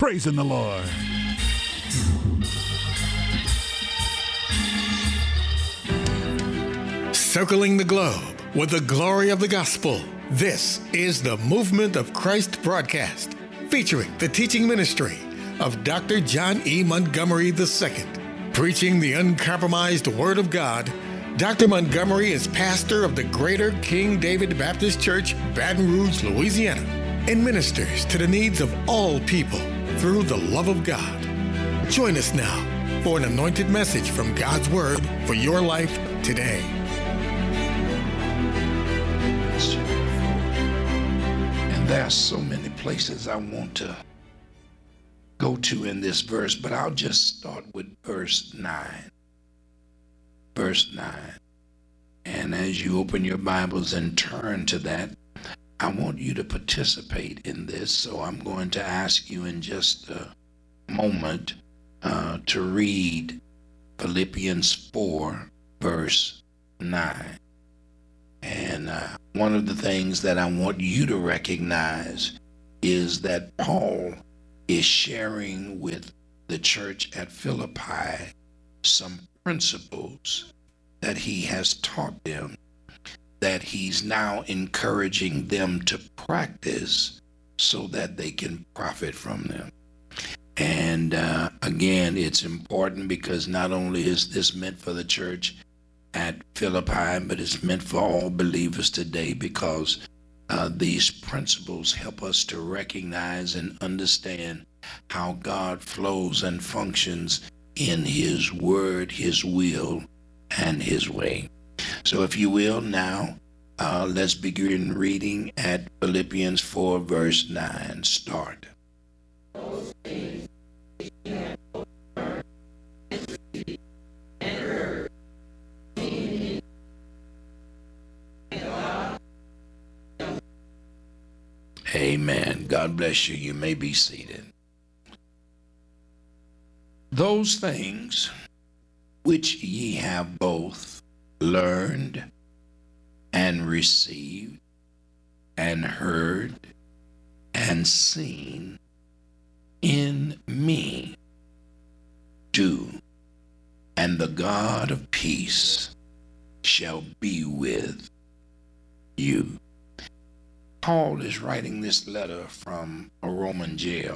Praising the Lord. Circling the globe with the glory of the gospel. This is the Movement of Christ broadcast, featuring the teaching ministry of Dr. John E. Montgomery II. Preaching the uncompromised Word of God, Dr. Montgomery is pastor of the Greater King David Baptist Church, Baton Rouge, Louisiana, and ministers to the needs of all people through the love of God. Join us now for an anointed message from God's Word for your life today. And there are so many places I want to go to in this verse, but I'll just start with verse 9. Verse 9. And as you open your Bibles and turn to that, I want you to participate in this. So I'm going to ask you in just a moment to read Philippians 4, verse 9. And one of the things that I want you to recognize is that Paul is sharing with the church at Philippi some principles that he has taught them, that he's now encouraging them to practice so that they can profit from them. And again, it's important because not only is this meant for the church at Philippi, but it's meant for all believers today, because these principles help us to recognize and understand how God flows and functions in his word, his will, and his way. So if you will now, let's begin reading at Philippians 4, verse 9. Start. Amen. God bless you. You may be seated. Those things which ye have both learned and received and heard and seen in me, do, and the God of peace shall be with you. Paul is writing this letter from a Roman jail,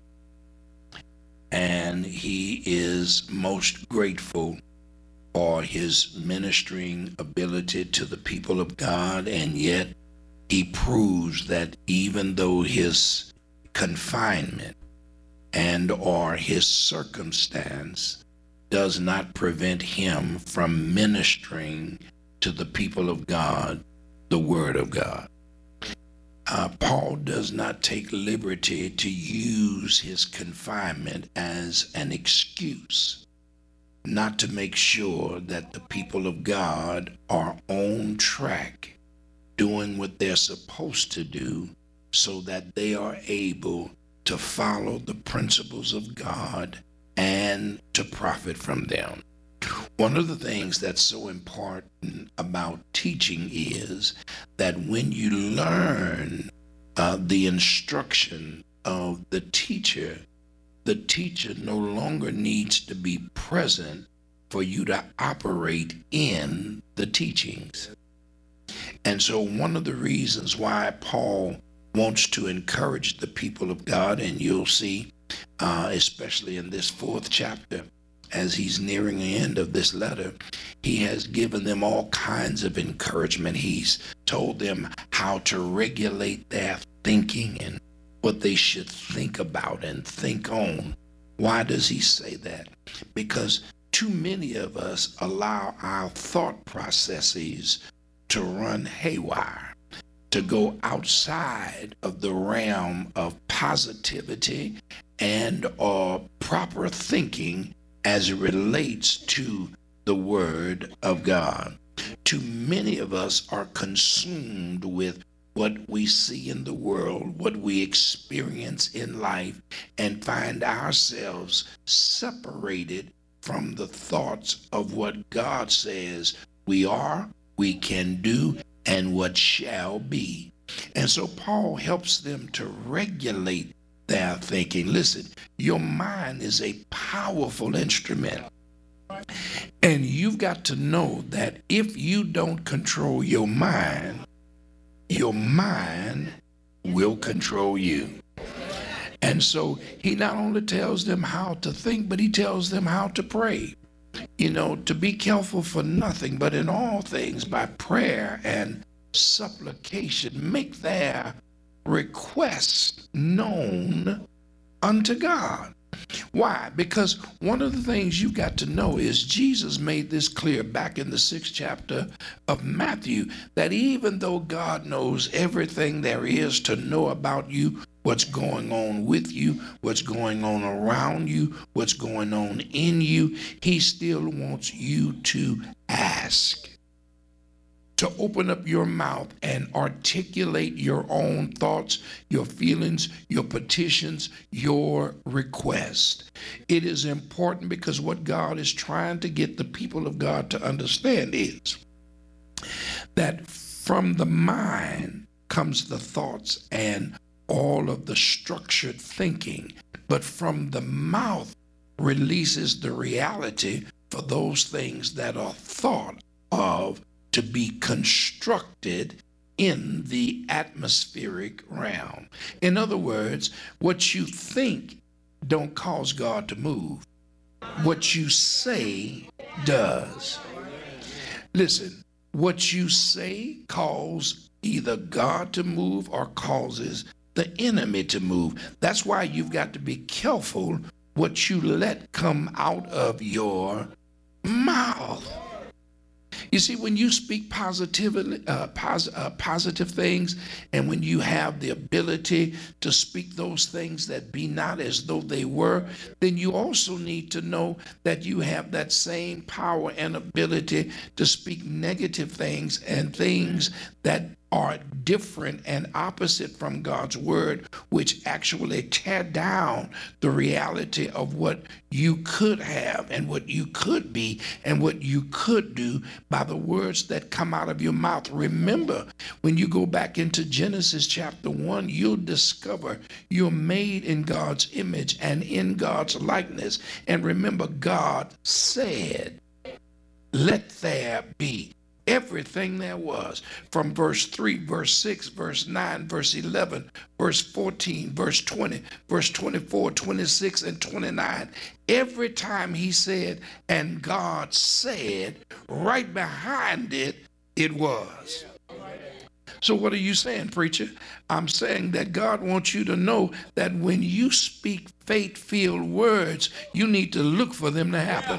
and he is most grateful for his ministering ability to the people of God, and yet he proves that even though his confinement and or his circumstance does not prevent him from ministering to the people of God the Word of God. Paul does not take liberty to use his confinement as an excuse not to make sure that the people of God are on track, doing what they're supposed to do, so that they are able to follow the principles of God and to profit from them. One of the things that's so important about teaching is that when you learn the instruction of the teacher no longer needs to be present for you to operate in the teachings. And so one of the reasons why Paul wants to encourage the people of God, and you'll see, especially in this 4th chapter, as he's nearing the end of this letter, he has given them all kinds of encouragement. He's told them how to regulate their thinking and what they should think about and think on. Why does he say that? Because too many of us allow our thought processes to run haywire, to go outside of the realm of positivity and or proper thinking as it relates to the Word of God. Too many of us are consumed with what we see in the world, what we experience in life, and find ourselves separated from the thoughts of what God says we are, we can do, and what shall be. And so Paul helps them to regulate their thinking. Listen, your mind is a powerful instrument. And you've got to know that if you don't control your mind will control you. And so he not only tells them how to think, but he tells them how to pray. To be careful for nothing, but in all things by prayer and supplication, make their requests known unto God. Why? Because one of the things you've got to know is Jesus made this clear back in the 6th chapter of Matthew, that even though God knows everything there is to know about you, what's going on with you, what's going on around you, what's going on in you, he still wants you to ask, to open up your mouth and articulate your own thoughts, your feelings, your petitions, your request. It is important because what God is trying to get the people of God to understand is that from the mind comes the thoughts and all of the structured thinking, but from the mouth releases the reality for those things that are thought of to be constructed in the atmospheric realm. In other words, what you think don't cause God to move. What you say does. Listen, what you say causes either God to move or causes the enemy to move. That's why you've got to be careful what you let come out of your mouth. You see, when you speak positive things, and when you have the ability to speak those things that be not as though they were, then you also need to know that you have that same power and ability to speak negative things and things that are different and opposite from God's word, which actually tear down the reality of what you could have and what you could be and what you could do by the words that come out of your mouth. Remember, when you go back into Genesis chapter 1, you'll discover you're made in God's image and in God's likeness. And remember, God said, "Let there be." Everything there was, from verse 3, verse 6, verse 9, verse 11, verse 14, verse 20, verse 24, 26, and 29. Every time he said, "and God said," right behind it, it was. So what are you saying, preacher? I'm saying that God wants you to know that when you speak faith-filled words, you need to look for them to happen.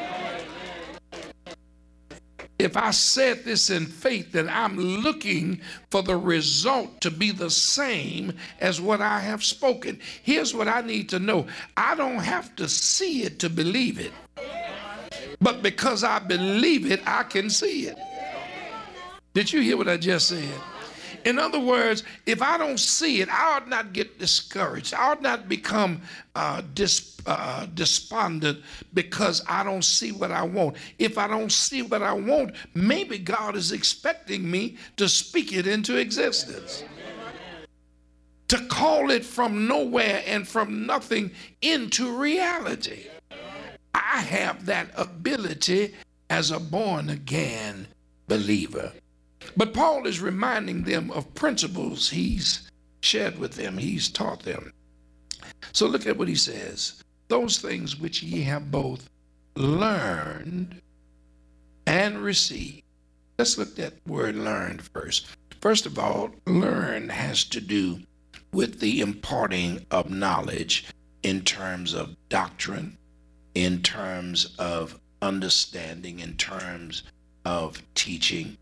If I said this in faith, then I'm looking for the result to be the same as what I have spoken. Here's what I need to know. I don't have to see it to believe it. But because I believe it, I can see it. Did you hear what I just said? In other words, if I don't see it, I ought not get discouraged. I ought not become despondent because I don't see what I want. If I don't see what I want, maybe God is expecting me to speak it into existence, to call it from nowhere and from nothing into reality. I have that ability as a born-again believer. But Paul is reminding them of principles he's shared with them, he's taught them. So look at what he says. Those things which ye have both learned and received. Let's look at the word learned first. First of all, learn has to do with the imparting of knowledge in terms of doctrine, in terms of understanding, in terms of teaching.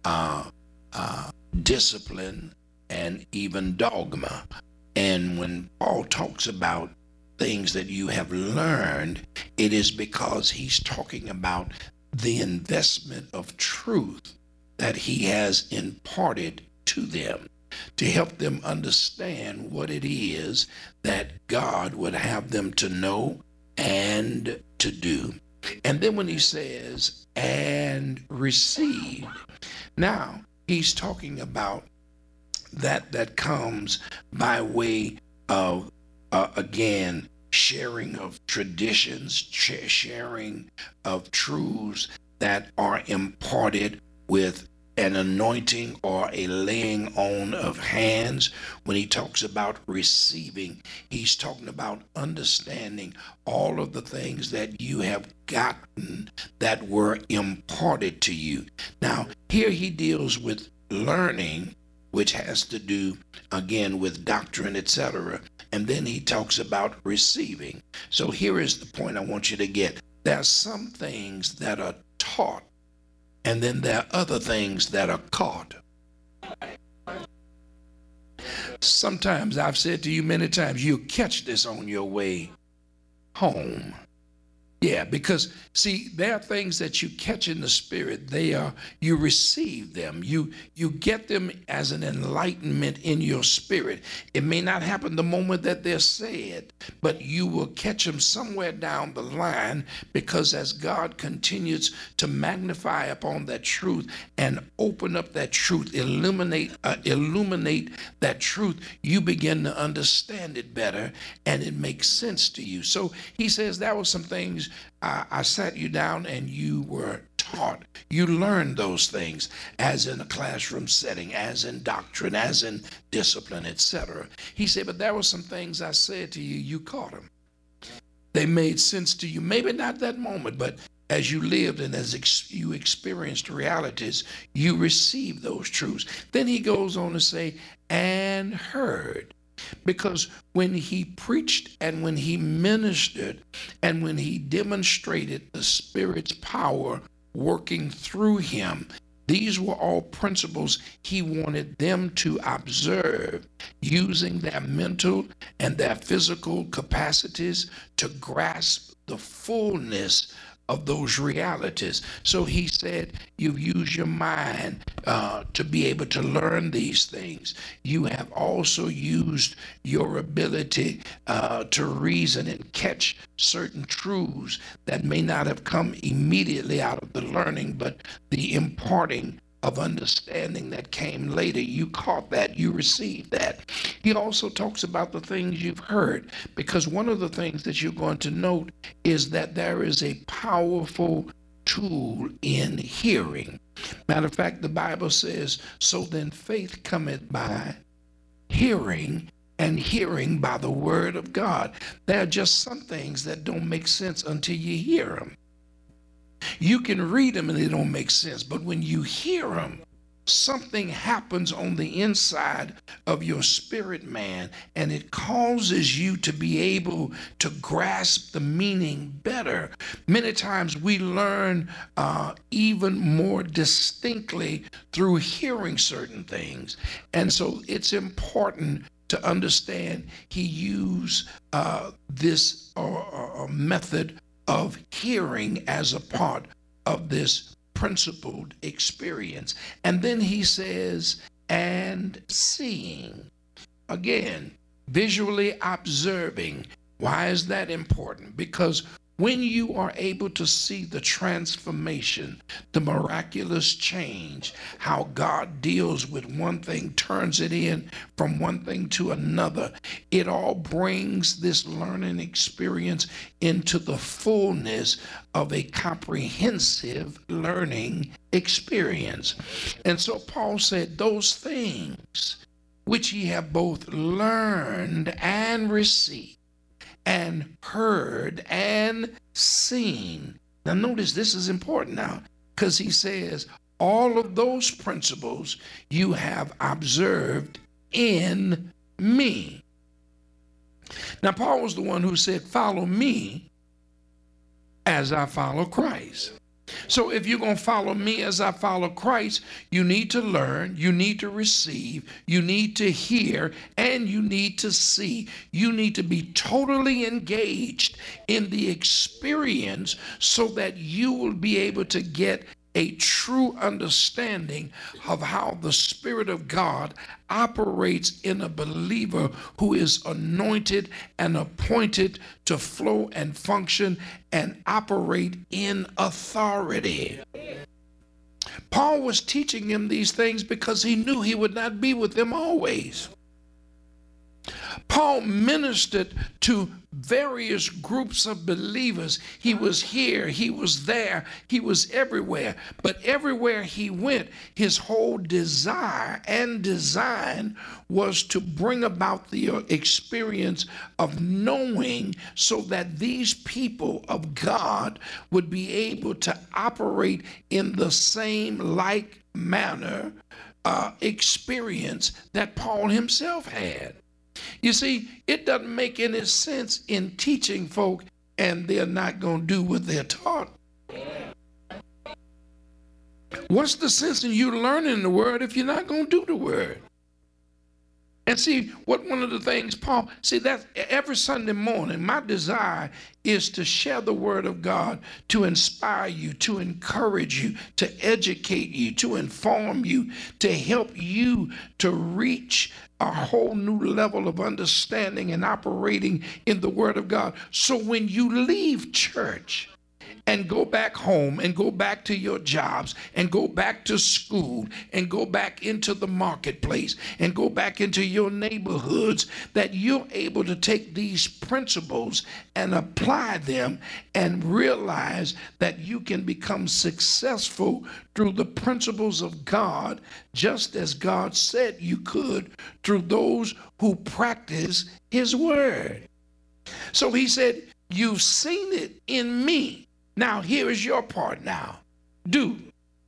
Discipline, and even dogma. And when Paul talks about things that you have learned, it is because he's talking about the investment of truth that he has imparted to them to help them understand what it is that God would have them to know and to do. And then when he says, "and receive," now he's talking about that comes by way of again, sharing of traditions, sharing of truths that are imparted with an anointing or a laying on of hands. When he talks about receiving, he's talking about understanding all of the things that you have gotten that were imparted to you. Now, here he deals with learning, which has to do again with doctrine, etc. And then he talks about receiving. So here is the point I want you to get. There are some things that are taught, and then there are other things that are caught. Sometimes I've said to you many times, you'll catch this on your way home. Yeah, because see, there are things that you catch in the spirit. You receive them. You get them as an enlightenment in your spirit. It may not happen the moment that they're said, but you will catch them somewhere down the line, because as God continues to magnify upon that truth and open up that truth, illuminate that truth, you begin to understand it better and it makes sense to you. So he says there were some things I sat you down and you were taught. You learned those things as in a classroom setting, as in doctrine, as in discipline, etc. He said, but there were some things I said to you, you caught them. They made sense to you. Maybe not that moment, but as you lived and as you experienced realities, you received those truths. Then he goes on to say, and heard. Because when he preached and when he ministered and when he demonstrated the Spirit's power working through him, these were all principles he wanted them to observe, using their mental and their physical capacities to grasp the fullness of those realities. So he said, you've used your mind to be able to learn these things. You have also used your ability to reason and catch certain truths that may not have come immediately out of the learning, but the imparting of understanding that came later. You caught that, you received that. He also talks about the things you've heard, because one of the things that you're going to note is that there is a powerful tool in hearing. Matter of fact, the Bible says, so then faith cometh by hearing, and hearing by the word of God. There are just some things that don't make sense until you hear them. You can read them and they don't make sense, but when you hear them, something happens on the inside of your spirit man, and it causes you to be able to grasp the meaning better. Many times we learn even more distinctly through hearing certain things. And so it's important to understand he used this method of hearing as a part of this principled experience. And then he says, and seeing. Again, visually observing. Why is that important? Because when you are able to see the transformation, the miraculous change, how God deals with one thing, turns it in from one thing to another, it all brings this learning experience into the fullness of a comprehensive learning experience. And so Paul said, those things which ye have both learned and received, and heard and seen. Now notice this is important now, because he says all of those principles you have observed in me. Now Paul was the one who said, follow me as I follow Christ. So if you're going to follow me as I follow Christ, you need to learn, you need to receive, you need to hear, and you need to see. You need to be totally engaged in the experience so that you will be able to get a true understanding of how the Spirit of God operates in a believer who is anointed and appointed to flow and function and operate in authority. Paul was teaching him these things because he knew he would not be with them always. Paul ministered to various groups of believers. He was here, he was there, he was everywhere. But everywhere he went, his whole desire and design was to bring about the experience of knowing, so that these people of God would be able to operate in the same like manner experience that Paul himself had. You see, it doesn't make any sense in teaching folk and they're not going to do what they're taught. What's the sense in you learning the word if you're not going to do the word? And see, one of the things, Paul, that every Sunday morning, my desire is to share the word of God, to inspire you, to encourage you, to educate you, to inform you, to help you to reach a whole new level of understanding and operating in the word of God. So when you leave church and go back home and go back to your jobs and go back to school and go back into the marketplace and go back into your neighborhoods, that you're able to take these principles and apply them and realize that you can become successful through the principles of God, just as God said you could through those who practice his word. So he said, you've seen it in me. Now, here is your part now. Do.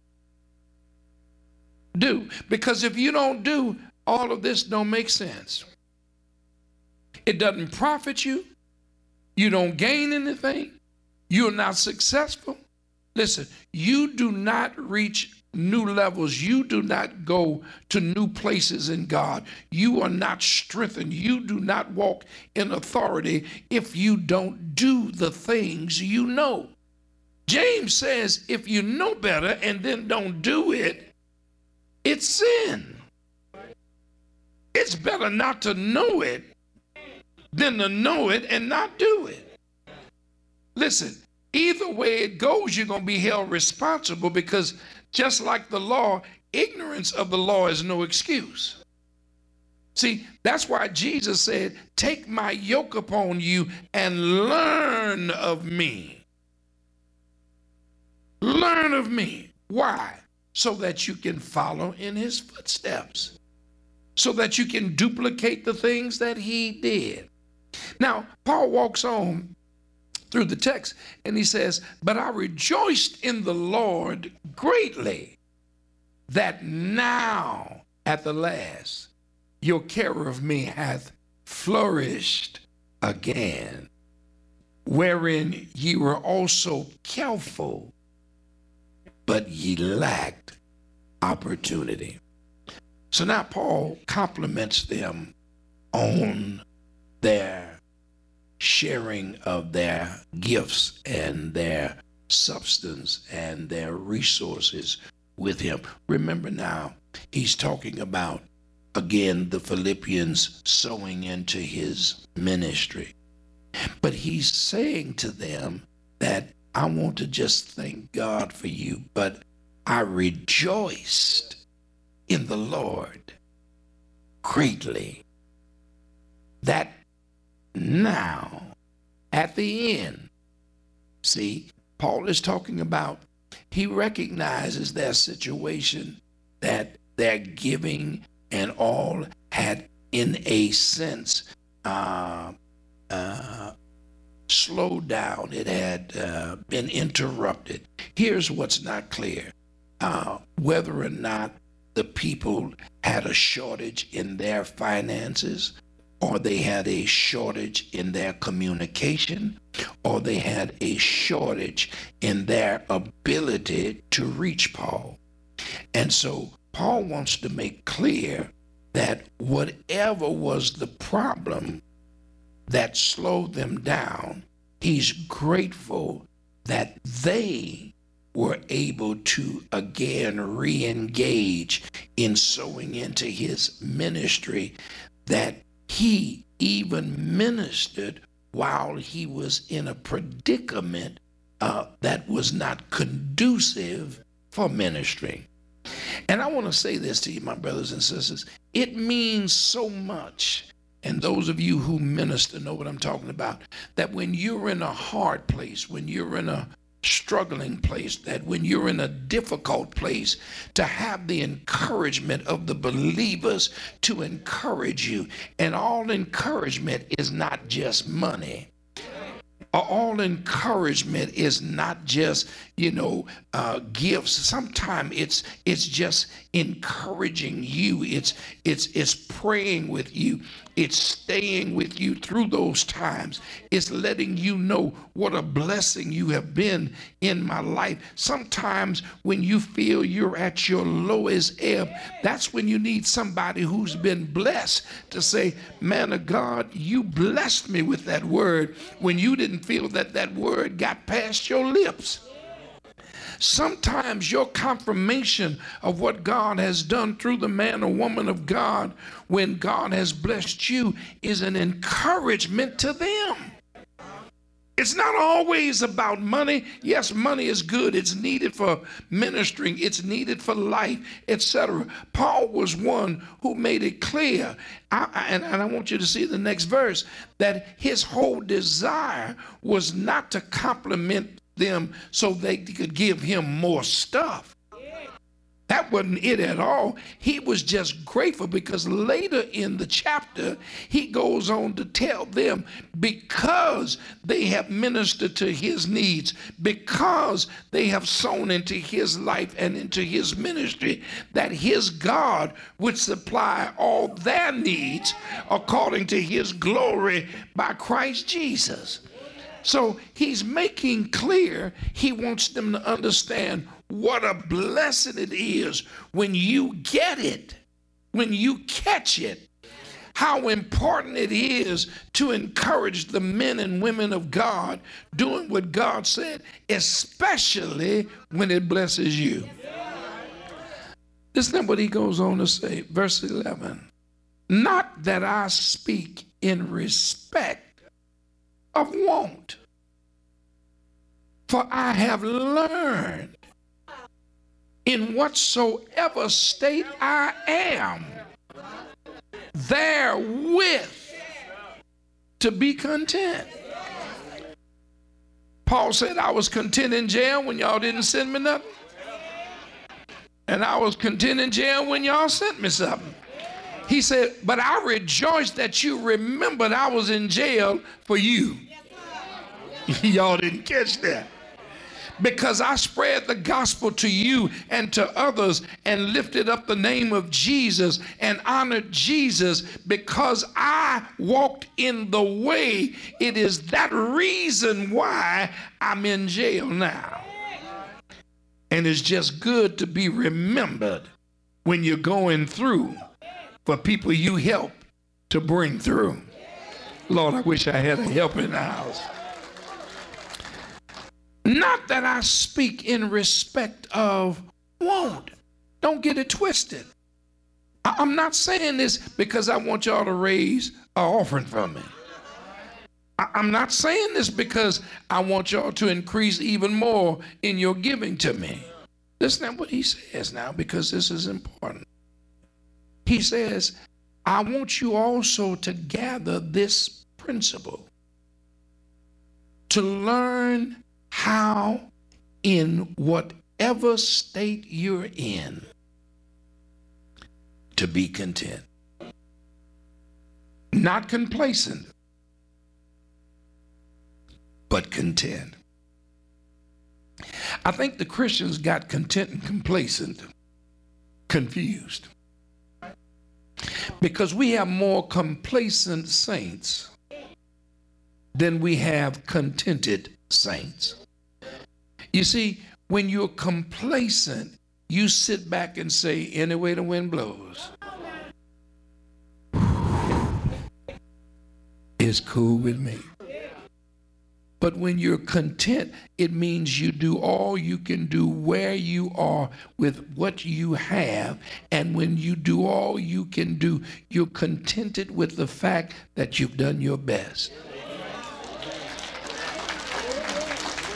Because if you don't do, all of this don't make sense. It doesn't profit you. You don't gain anything. You're not successful. Listen, you do not reach new levels. You do not go to new places in God. You are not strengthened. You do not walk in authority if you don't do the things you know. James says if you know better and then don't do it, it's sin. It's better not to know it than to know it and not do it. Listen, either way it goes, you're going to be held responsible, because just like the law, ignorance of the law is no excuse. See, that's why Jesus said, take my yoke upon you and learn of me. Learn of me. Why? So that you can follow in his footsteps, so that you can duplicate the things that he did. Now, Paul walks on through the text and he says, but I rejoiced in the Lord greatly that now at the last your care of me hath flourished again, wherein ye were also careful, but ye lacked opportunity. So now Paul compliments them on their sharing of their gifts and their substance and their resources with him. Remember now, he's talking about, again, the Philippians sowing into his ministry. But he's saying to them that I want to just thank God for you, but I rejoiced in the Lord greatly that now at the end, see, Paul is talking about, he recognizes their situation, that their giving and all had in a sense slowed down. It had been interrupted. Here's what's not clear. Whether or not the people had a shortage in their finances, or they had a shortage in their communication, or they had a shortage in their ability to reach Paul. And so Paul wants to make clear that whatever was the problem that slowed them down, he's grateful that they were able to again re-engage in sowing into his ministry, that he even ministered while he was in a predicament that was not conducive for ministry. And I want to say this to you, my brothers and sisters. It means so much and those of you who minister know what I'm talking about, that when you're in a hard place, when you're in a struggling place, that when you're in a difficult place, to have the encouragement of the believers to encourage you. And all encouragement is not just money. All encouragement is not just, gifts. Sometimes it's just encouraging you. It's praying with you. It's staying with you through those times. It's letting you know what a blessing you have been in my life. Sometimes when you feel you're at your lowest ebb, that's when you need somebody who's been blessed to say, man of God, you blessed me with that word when you didn't feel that word got past your lips. Sometimes your confirmation of what God has done through the man or woman of God, when God has blessed you, is an encouragement to them. It's not always about money. Yes, money is good. It's needed for ministering. It's needed for life, etc. Paul was one who made it clear, and I want you to see the next verse, that his whole desire was not to compliment them so they could give him more stuff. That wasn't it at all. He was just grateful because later in the chapter, he goes on to tell them, because they have ministered to his needs, because they have sown into his life and into his ministry, that his God would supply all their needs according to his glory by Christ Jesus. So he's making clear, he wants them to understand what a blessing it is when you get it, when you catch it, how important it is to encourage the men and women of God doing what God said, especially when it blesses you. Listen to what he goes on to say, verse 11. Not that I speak in respect of want, for I have learned in whatsoever state I am, therewith to be content. Paul said, I was content in jail when y'all didn't send me nothing. And I was content in jail when y'all sent me something. He said, but I rejoice that you remembered I was in jail for you. Y'all didn't catch that. Because I spread the gospel to you and to others and lifted up the name of Jesus and honored Jesus because I walked in the way. It is that reason why I'm in jail now. And it's just good to be remembered when you're going through for people you help to bring through. Lord, I wish I had a help in the house. Not that I speak in respect of want. Don't get it twisted. I'm not saying this because I want y'all to raise an offering for me. I'm not saying this because I want y'all to increase even more in your giving to me. Listen to what he says now, because this is important. He says, I want you also to gather this principle, to learn how in whatever state you're in to be content. Not complacent, but content. I think the Christians got content and complacent confused, because we have more complacent saints than we have contented saints. You see, when you're complacent, you sit back and say, any way the wind blows, it's cool with me. But when you're content, it means you do all you can do where you are with what you have. And when you do all you can do, you're contented with the fact that you've done your best.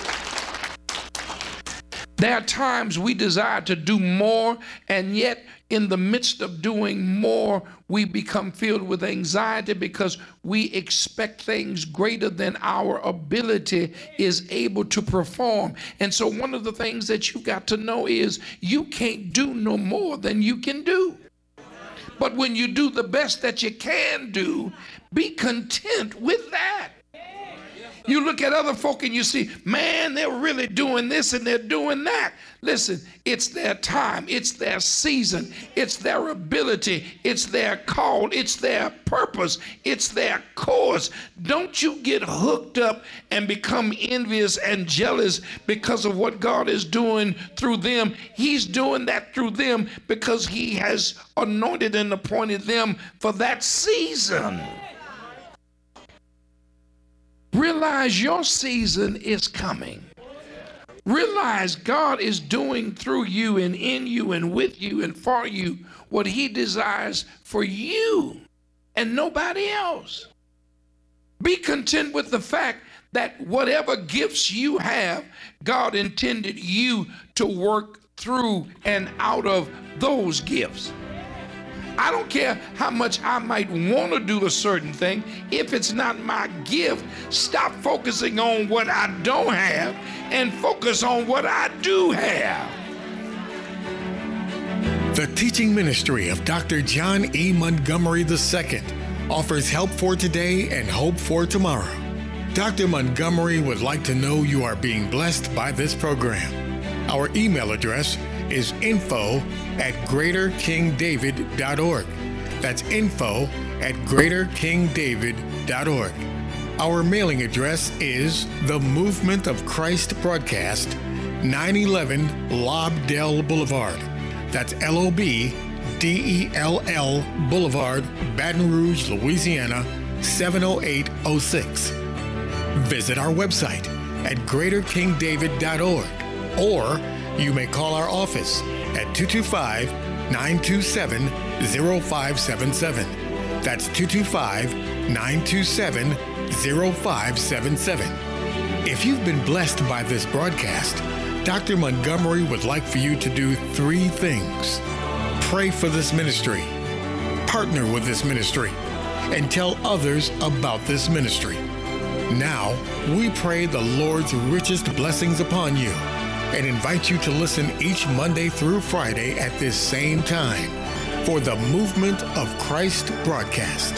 There are times we desire to do more, and yet in the midst of doing more, we become filled with anxiety because we expect things greater than our ability is able to perform. And so one of the things that you got to know is you can't do no more than you can do. But when you do the best that you can do, be content with that. You look at other folk and you see, man, they're really doing this and they're doing that. Listen, it's their time, it's their season, it's their ability, it's their call, it's their purpose, it's their course. Don't you get hooked up and become envious and jealous because of what God is doing through them. He's doing that through them because he has anointed and appointed them for that season. Realize your season is coming. Realize God is doing through you and in you and with you and for you what he desires for you and nobody else. Be content with the fact that whatever gifts you have, God intended you to work through and out of those gifts. I don't care how much I might want to do a certain thing. If it's not my gift, stop focusing on what I don't have and focus on what I do have. The teaching ministry of Dr. John E. Montgomery II offers help for today and hope for tomorrow. Dr. Montgomery would like to know you are being blessed by this program. Our email address is info@greaterkingdavid.org. That's info@greaterkingdavid.org. Our mailing address is The Movement of Christ Broadcast, 911 Lobdell Boulevard. That's LOBDELL Boulevard, Baton Rouge, Louisiana, 70806. Visit our website at greaterkingdavid.org, or you may call our office at 225-927-0577. That's 225-927-0577. If you've been blessed by this broadcast, Dr. Montgomery would like for you to do 3 things. Pray for this ministry, partner with this ministry, and tell others about this ministry. Now, we pray the Lord's richest blessings upon you and invite you to listen each Monday through Friday at this same time for the Movement of Christ broadcast.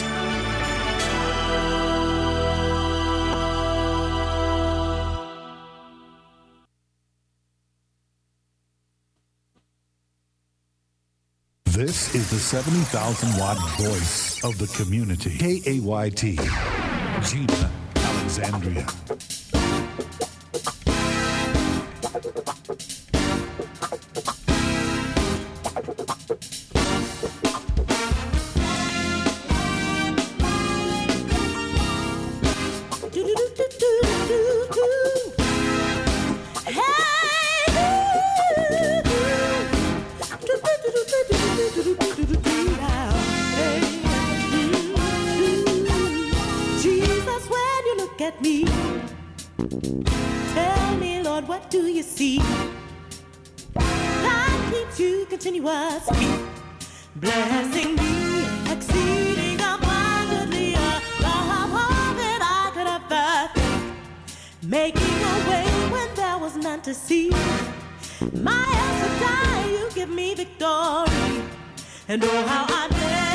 This is the 70,000-watt voice of the community. KAYT, Gina, Alexandria. At me, tell me, Lord, what do you see? God keeps you continuously blessing me, exceeding abundantly above all that I could ever think, making a way when there was none to see. My El Shaddai, you give me victory, and oh how I dare.